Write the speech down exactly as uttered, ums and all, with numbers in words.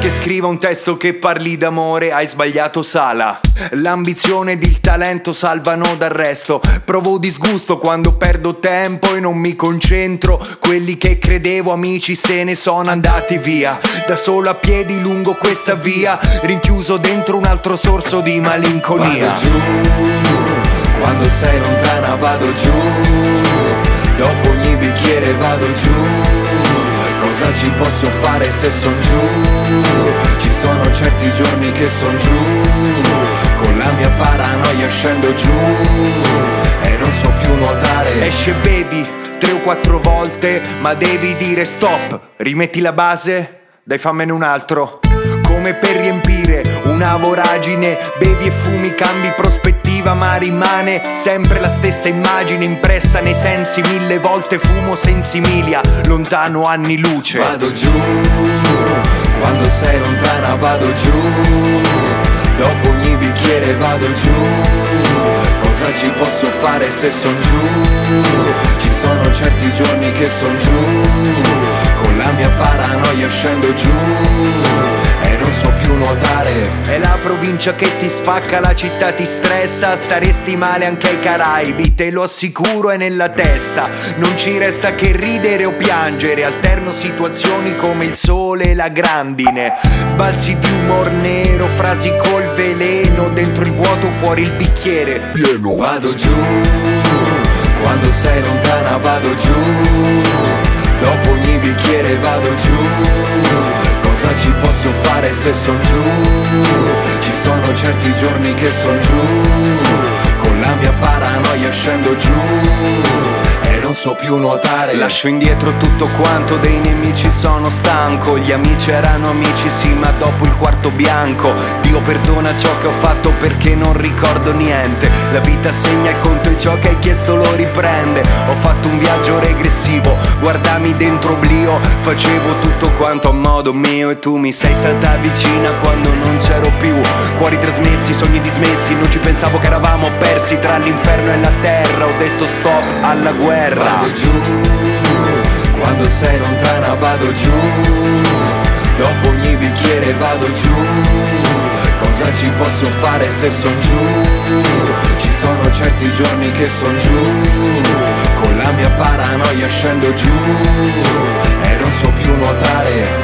che scriva un testo che parli d'amore, hai sbagliato sala. L'ambizione ed il talento salvano dal resto. Provo disgusto quando perdo tempo e non mi concentro. Quelli che credevo amici se ne sono andati via. Da solo a piedi lungo questa via, rinchiuso dentro un altro sorso di malinconia. Vado giù, quando sei lontana vado giù. Dopo ogni bicchiere vado giù. Cosa ci posso fare se son giù? Ci sono certi giorni che son giù. Con la mia paranoia scendo giù e non so più nuotare. Esce bevi tre o quattro volte, ma devi dire stop. Rimetti la base, dai fammene un altro. Come per riempire una voragine, bevi e fumi, cambi prospettiva, ma rimane sempre la stessa immagine impressa nei sensi. Mille volte fumo sensimilia, lontano anni luce. Vado giù, quando sei lontana vado giù. Dopo ogni bicchiere vado giù. Cosa ci posso fare se son giù? Ci sono certi giorni che son giù. Con la mia paranoia scendo giù e non so più nuotare. È la provincia che ti spacca, la città ti stressa. Staresti male anche ai Caraibi, te lo assicuro, è nella testa. Non ci resta che ridere o piangere. Alterno situazioni come il sole e la grandine. Sbalzi di umor nero, frasi col veleno. Dentro il vuoto, fuori il bicchiere pieno. Vado giù, quando sei lontana vado giù. Dopo ogni bicchiere vado giù. Cosa ci posso fare se son giù? Ci sono certi giorni che son giù. Con la mia paranoia scendo giù e non so più nuotare. Lascio indietro tutto quanto, dei nemici sono stanco. Gli amici erano amici sì, ma dopo il quarto bianco. Dio perdona ciò che ho fatto perché non ricordo niente. La vita segna il conto e ciò che hai chiesto lo riprende. Ho fatto un viaggio regressivo, guardami dentro oblio. Facevo tutto quanto a modo mio e tu mi sei stata vicina quando non c'ero più. Cuori trasmessi, sogni dismessi, non ci pensavo che eravamo persi tra l'inferno e la terra. Ho detto stop alla guerra. Vado giù, quando sei lontana vado giù. Dopo ogni bicchiere vado giù. Cosa ci posso fare se son giù? Ci sono certi giorni che son giù. Con la mia paranoia scendo giù e non so più nuotare.